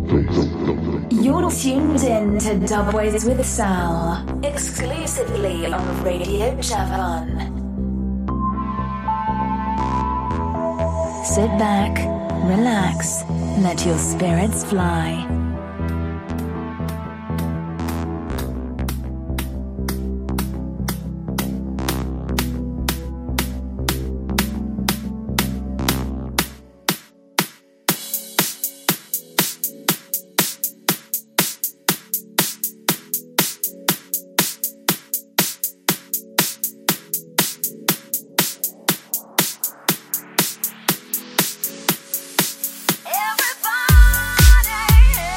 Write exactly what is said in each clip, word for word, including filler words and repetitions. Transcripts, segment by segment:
You're tuned in to Dubways with Sal, exclusively on Radio Javan. Sit back, relax, let your spirits fly. Everybody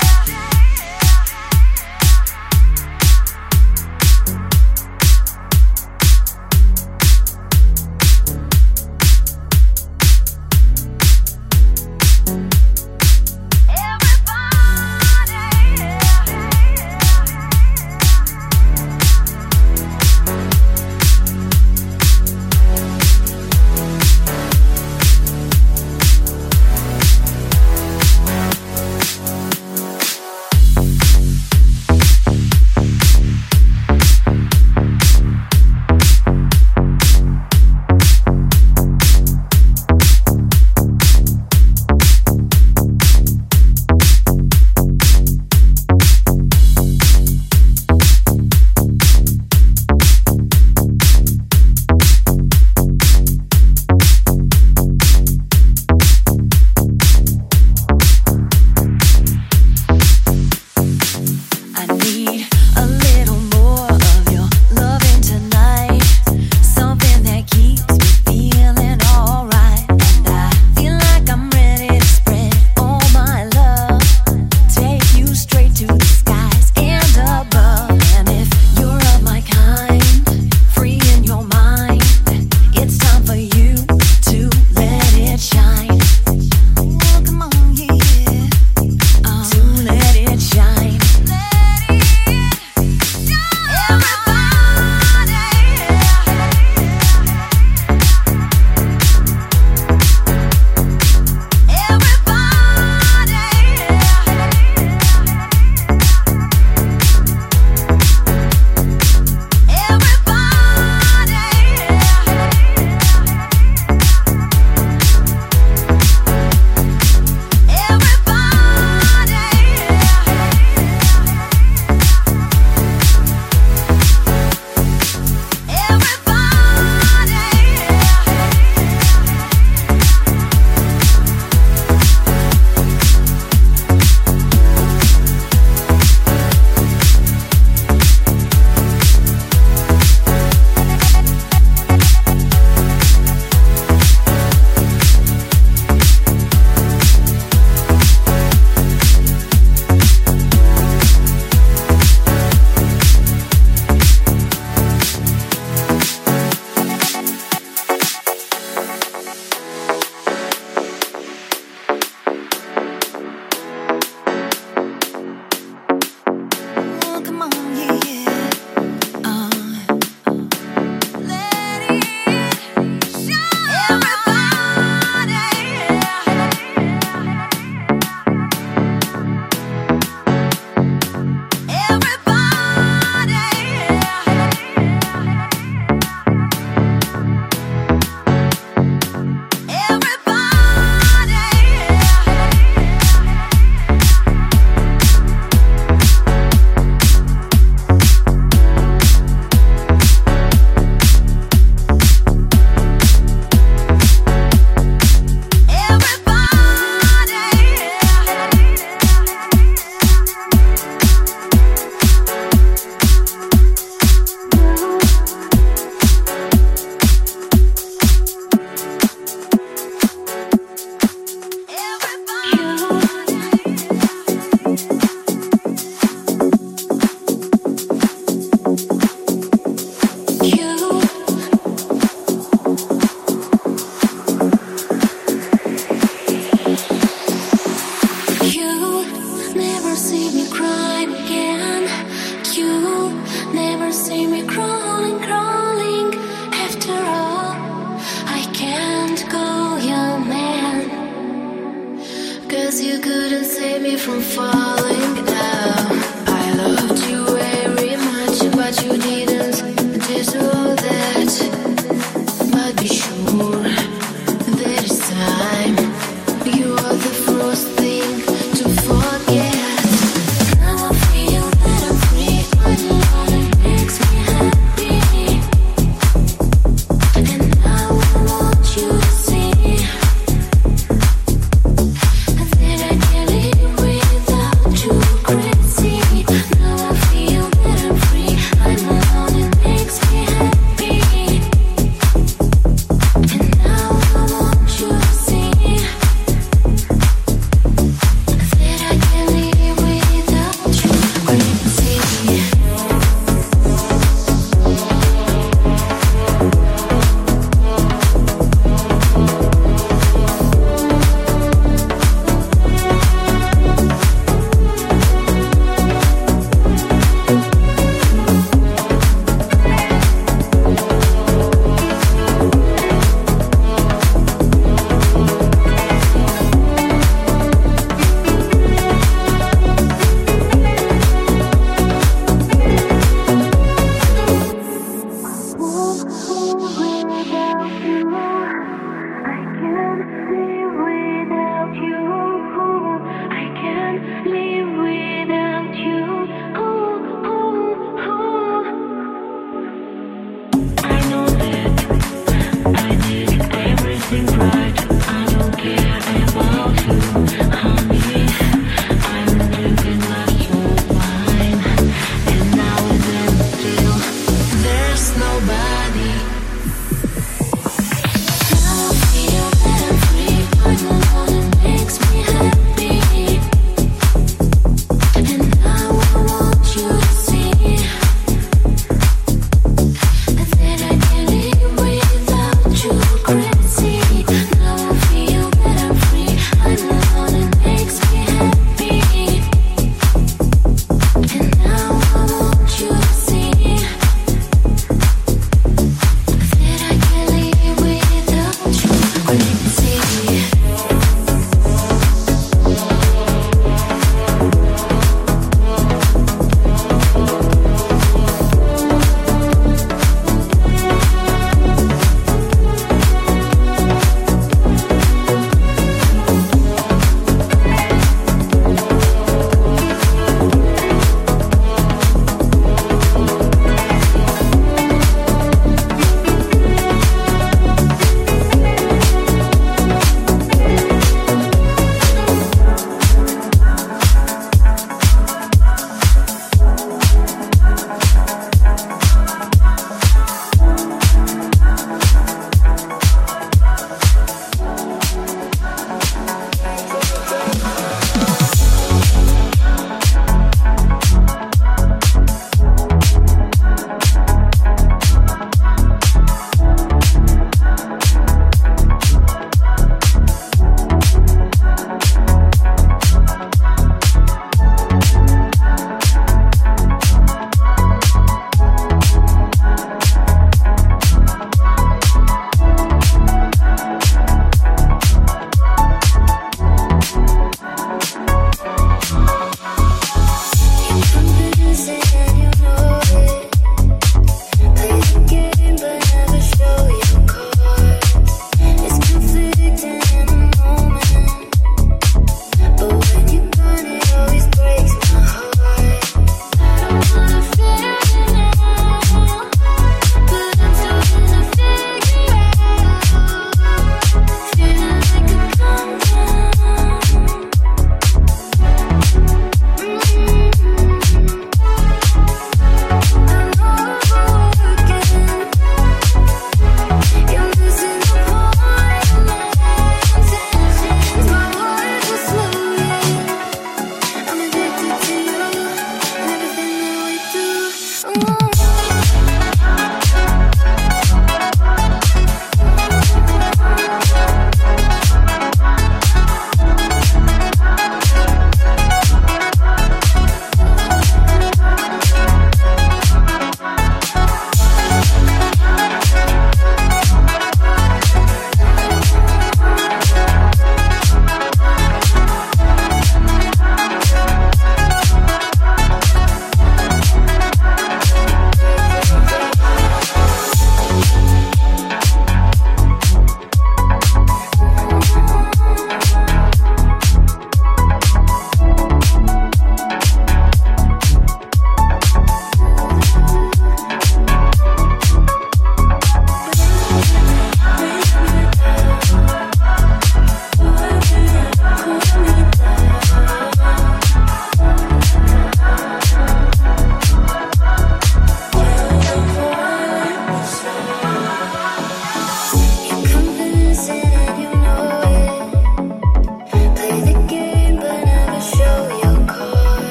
couldn't save me from falling down. I loved you very much, but you didn't deserve that. But be sure there is time. You are the first thing to forget. Now I feel that I'm free, but alone it makes me happy. And now I want you to see that I can't live without you. Crazy. Now I feel that I'm free, I'm alone, it makes me happy. And now I want you to see that I can't live without you. Crazy. Crazy.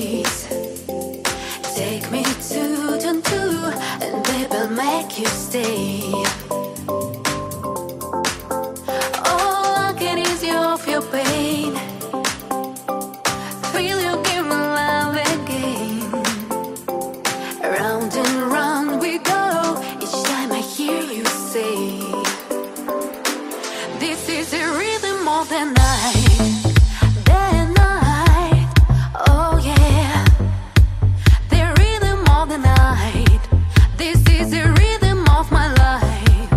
please. Take me to Timbuktu, and babe, I'll make you stay. Oh, I can ease you of your pain. Feel you give me love again. Round and round we go, each time I hear you say, this is the rhythm of the night, the night, oh yeah, the rhythm of the night. This is the rhythm of my life.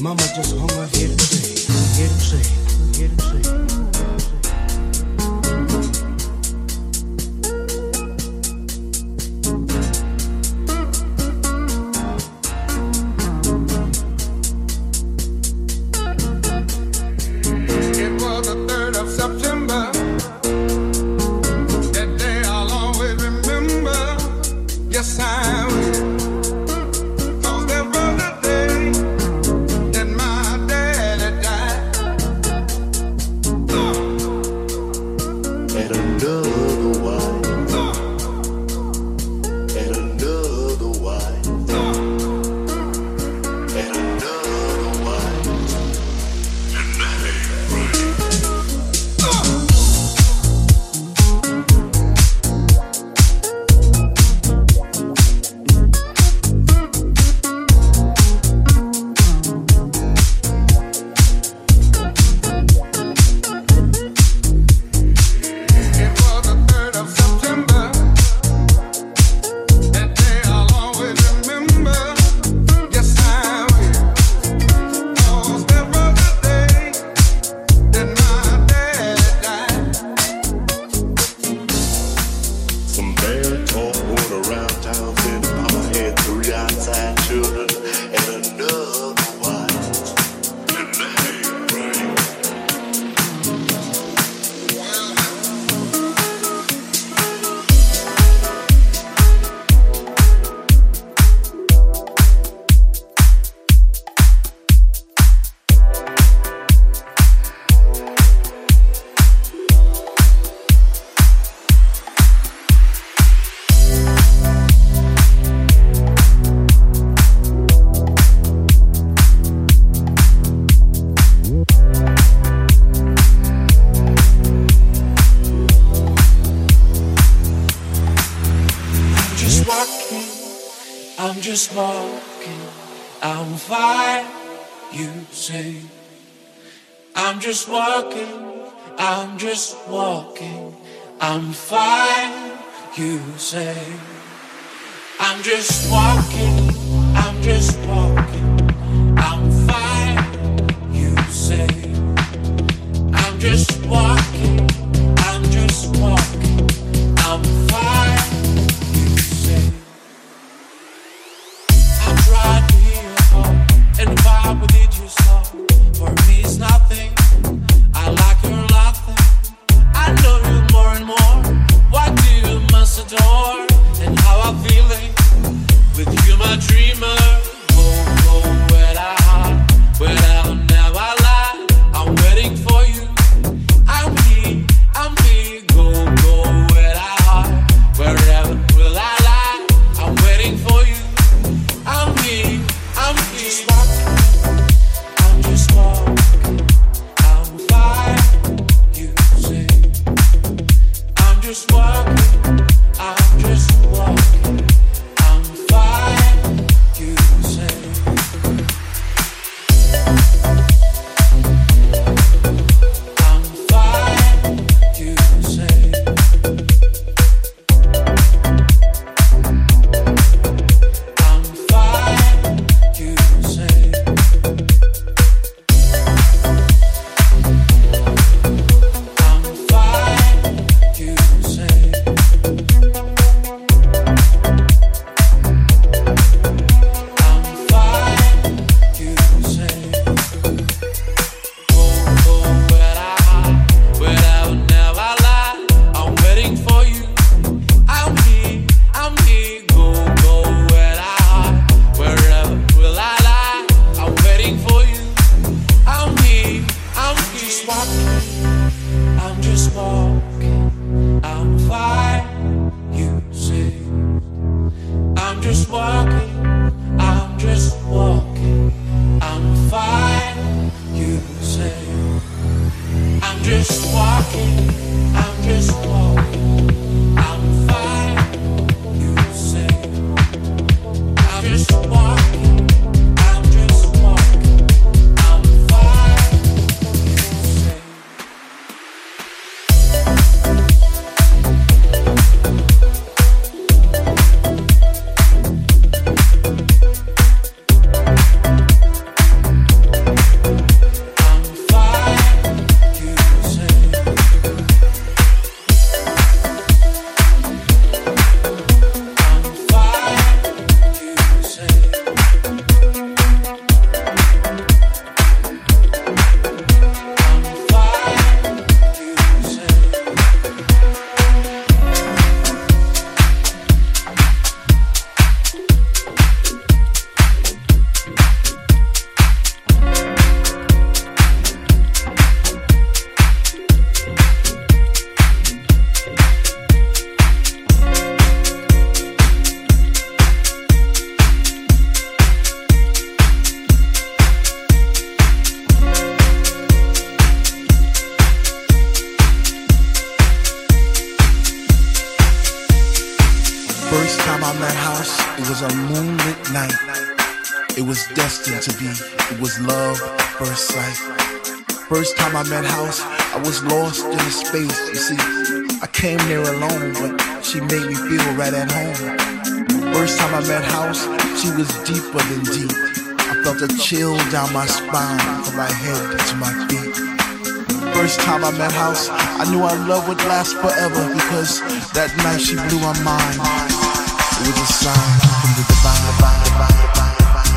Mama just hung her head and say, head and say, head and say. Just walking, I'm fine, you say. I'm just walking, I'm just walking, I'm fine, you say. I'm just walking, I'm just walking, I'm fine, you say. I'm just walking, I'm just walking, I'm fine, you say. Tried to hear your heart and vibe with it yourself. For me it's nothing, I like her nothing. I know you more and more. What do you must adore? And how I'm feeling with you, my dreamer. Oh. was destined to be. It was love at first sight. First time I met House, I was lost in a space. You see, I came there alone, but she made me feel right at home. First time I met House, she was deeper than deep. I felt a chill down my spine from my head to my feet. First time I met House, I knew our love would last forever because that night she blew my mind. It was a sign from the divine, divine, divine, divine.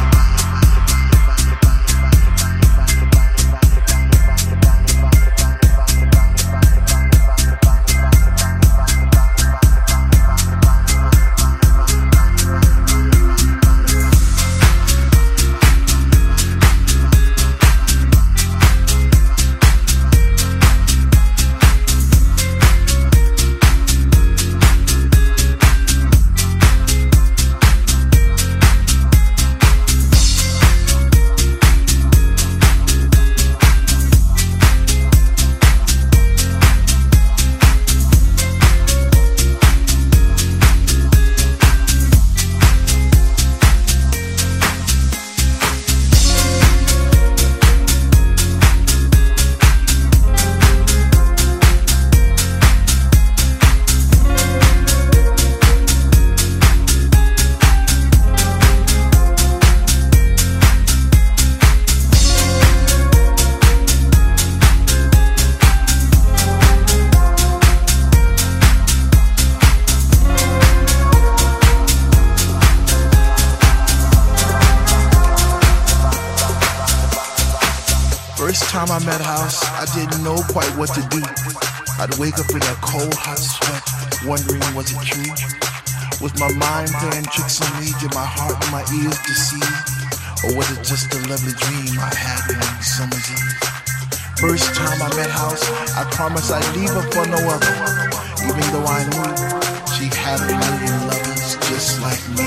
Time I met House, I didn't know quite what to do. I'd wake up in a cold, hot sweat, wondering was it true? Was my mind playing tricks on me? Did my heart and my ears deceive? Or was it just a lovely dream I had one summer's eve? First time I met House, I promised I'd leave her for no other, even though I knew she had a million lovers just like me,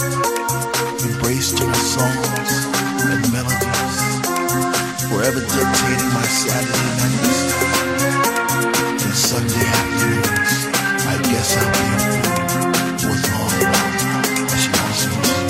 embraced her songs and melodies, forever dictating my Saturday nights and Sunday afternoons. I guess I'll be a fool was all alone. She wants me to.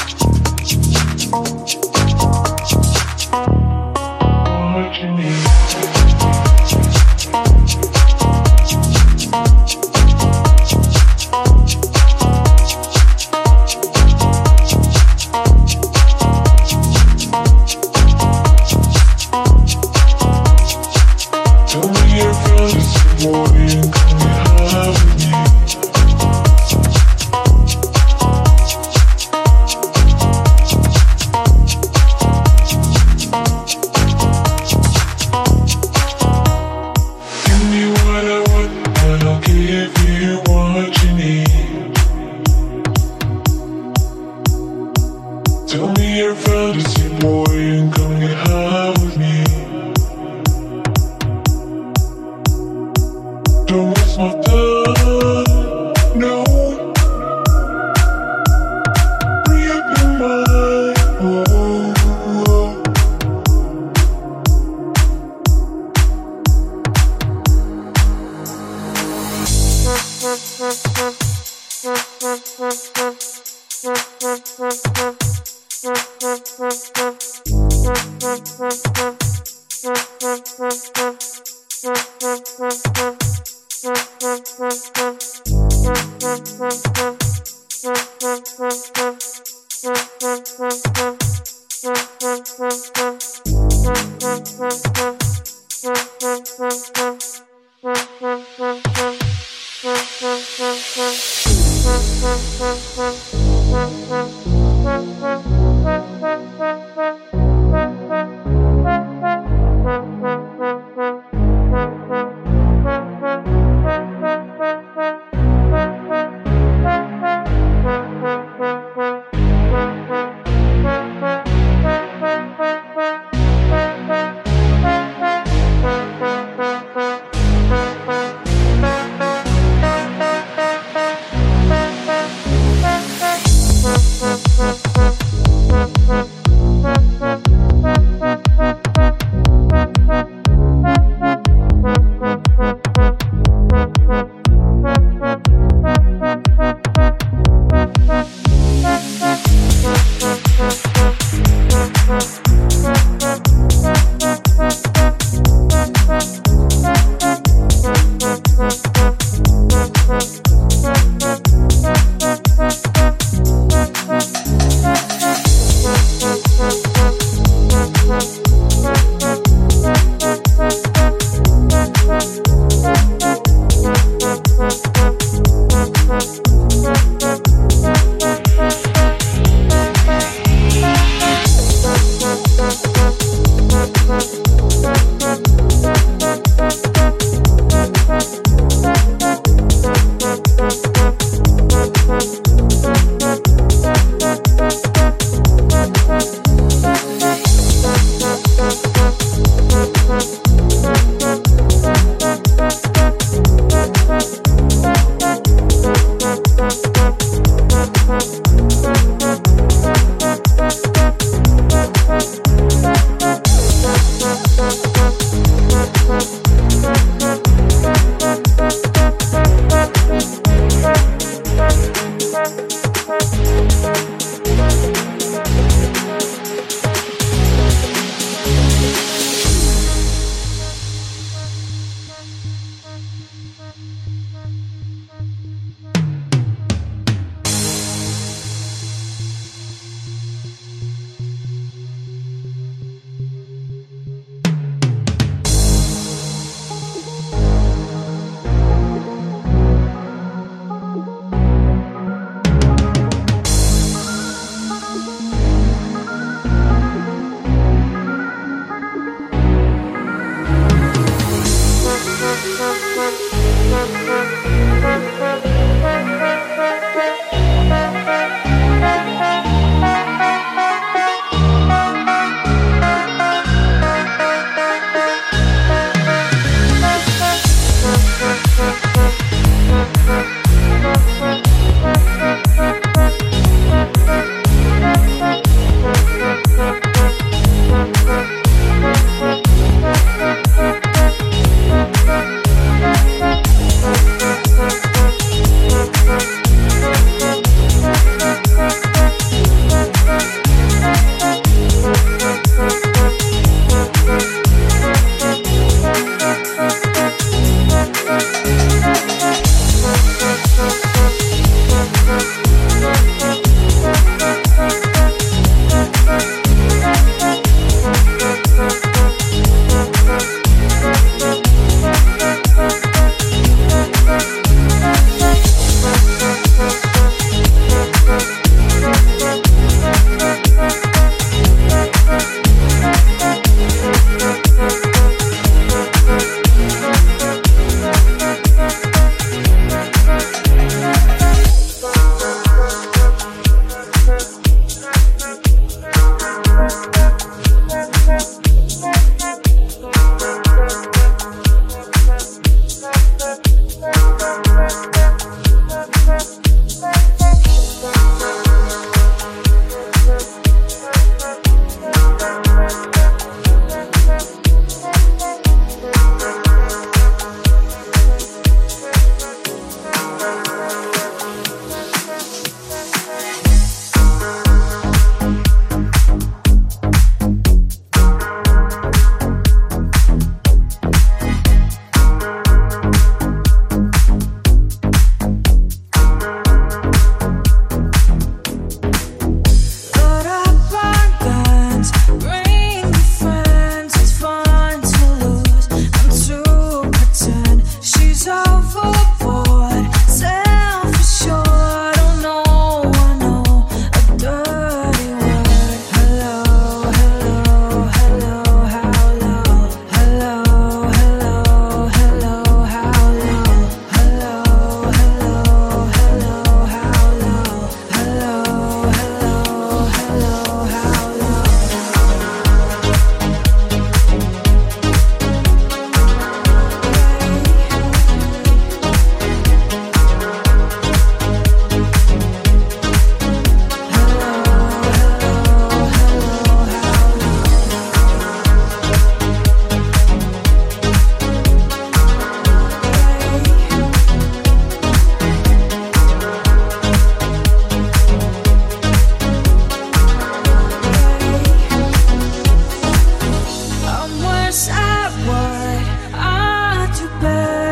What you need.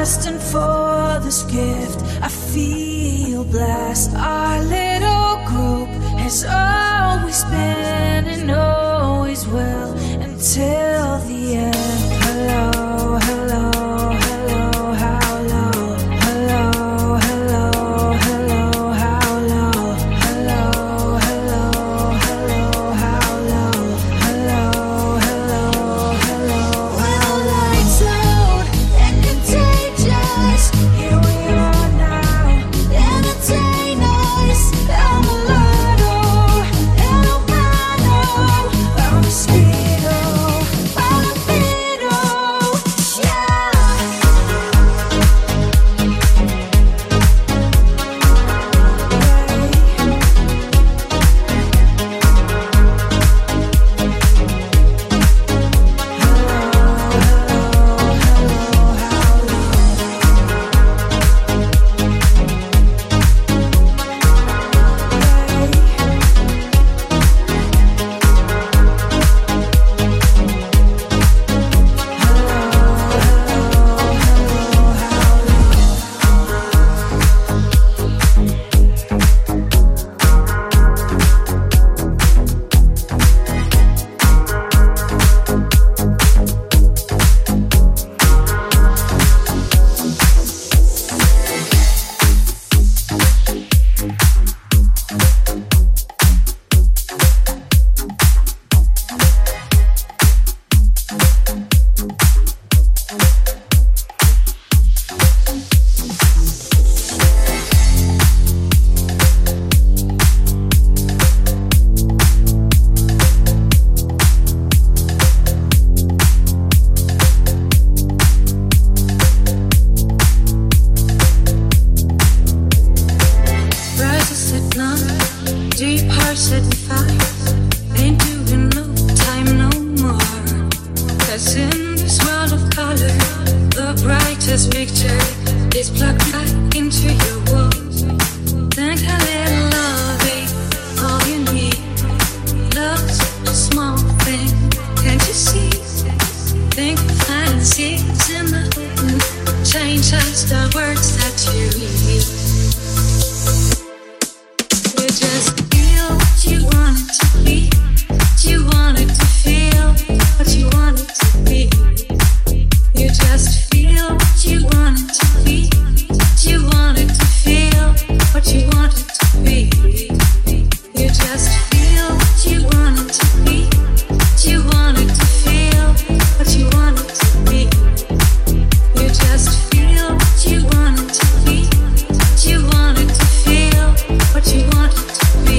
destined for this gift. I feel blessed. Our little group has always been and always will until the end. Hello, hello, hello, how low? Hello, hello, hello, how low? Hello, hello, hello, how low? Hello, hello, hello. When the lights loud and contagious, here we are now. Entertain us, El Mulatto, El Humano, El Mosquito, Palomino, yeah. Rises at night, deep hearts at fire. Ain't doing no time no more. 'Cause in this world of color, the brightest picture is plugged right into your walls. Think a little love ain't all you need. Love's a small thing, can't you see? Think fantasies in the hood. Change us the words that you read. You just feel what you want it to be. What you want it to feel. What you want it to be. You just feel what you want it to be. What you want it to feel. What you want it to be. You just feel what you want it to be. What you want it to feel. What you want it to be. You just feel what you want it to be. What you want it to feel. What you want it to be.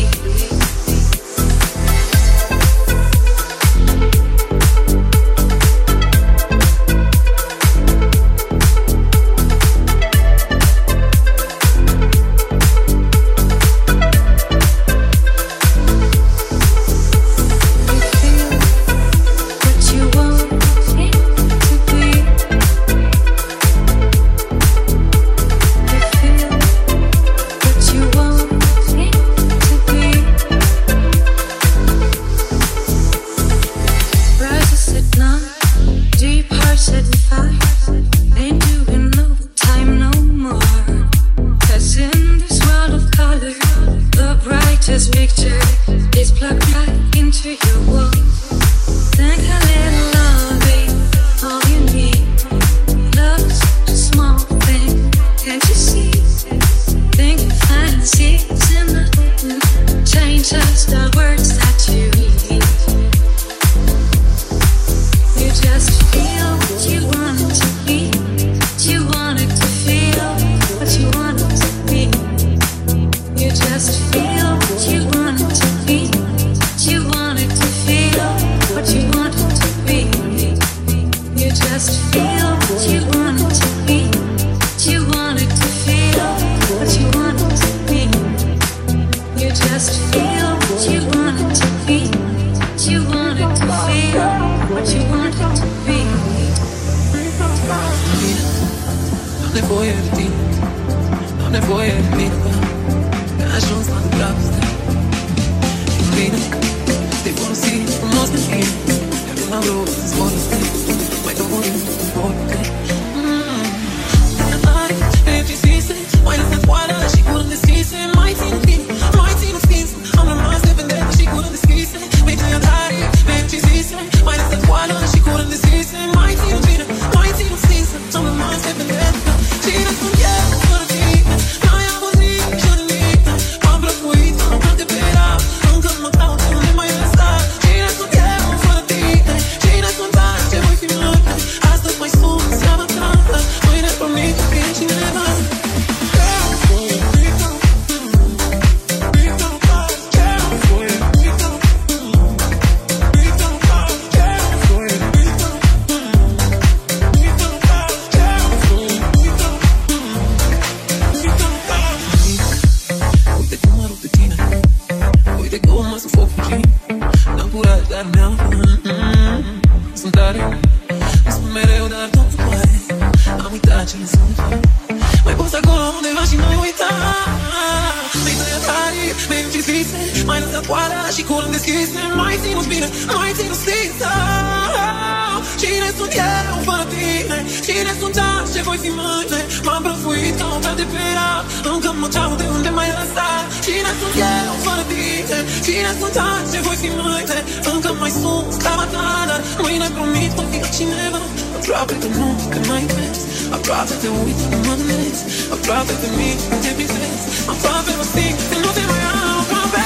acele sânge. Mai poți acolo undeva și nu uita. Mi-ai tăiat arii, mi-ai ucis vise, mai lăsat poala și curând deschise. Mai ținut bine, mai ținut stință. Cine sunt eu fără tine? Cine sunt azi, ce voi fi mâine? M-am prăfuit ca un fel de pera, încă mă ceau de unde m-ai lăsat. Cine sunt eu fără tine? Cine sunt azi, ce voi fi mâine? Încă mai sunt sclava ta, dar mâine promit voi fi cineva. Aproape că nu, că mai vezi, aproape te uit, nu mă gândesc, aproape de mine, te visezi, aproape mă sting, că nu te mai am, aproape.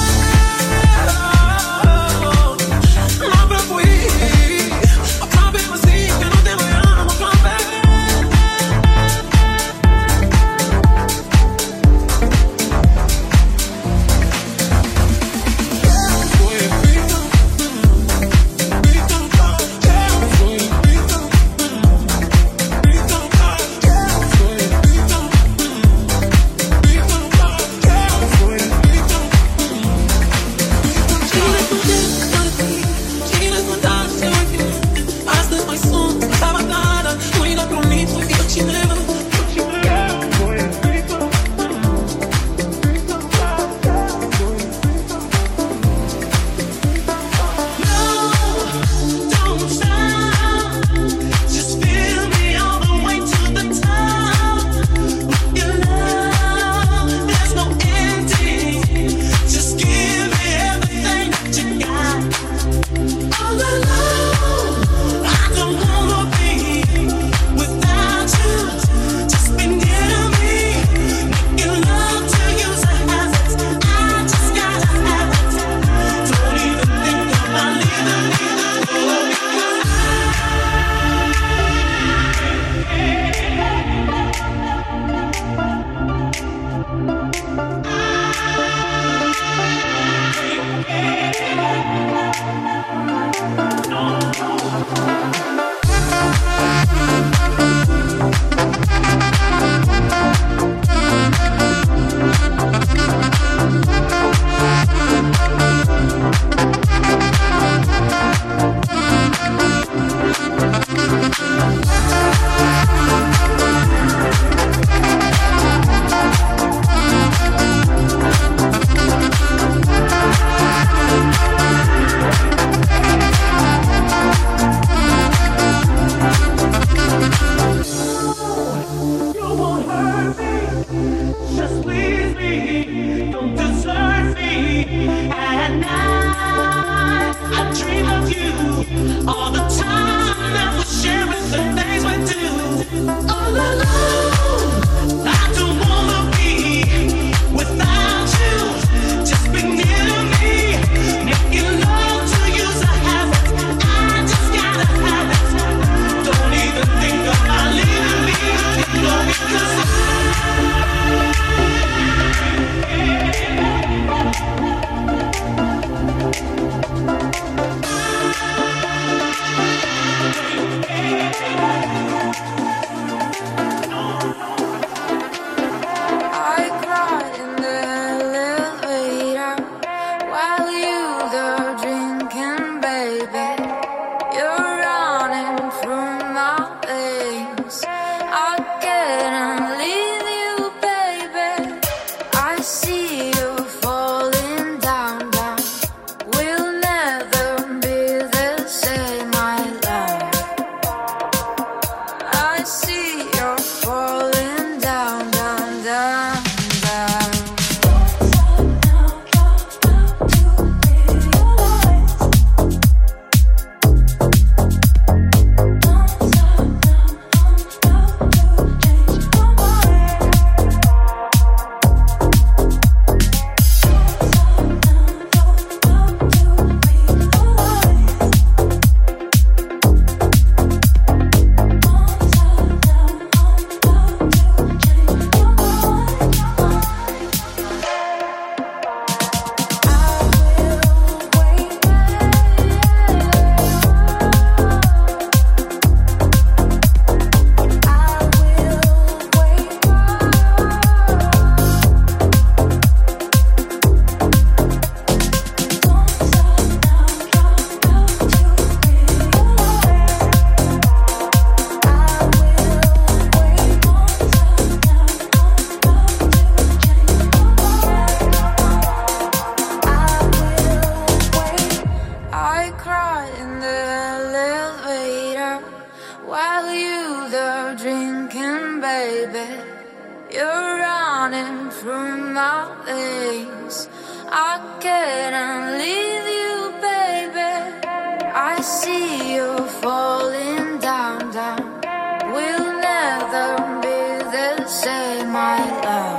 M-am prăfuit, aproape mă sting, că nu te mai am, aproape. thinking, baby, you're running through my veins. I can't leave you, baby. I see you falling down, down. We'll never be the same, my love.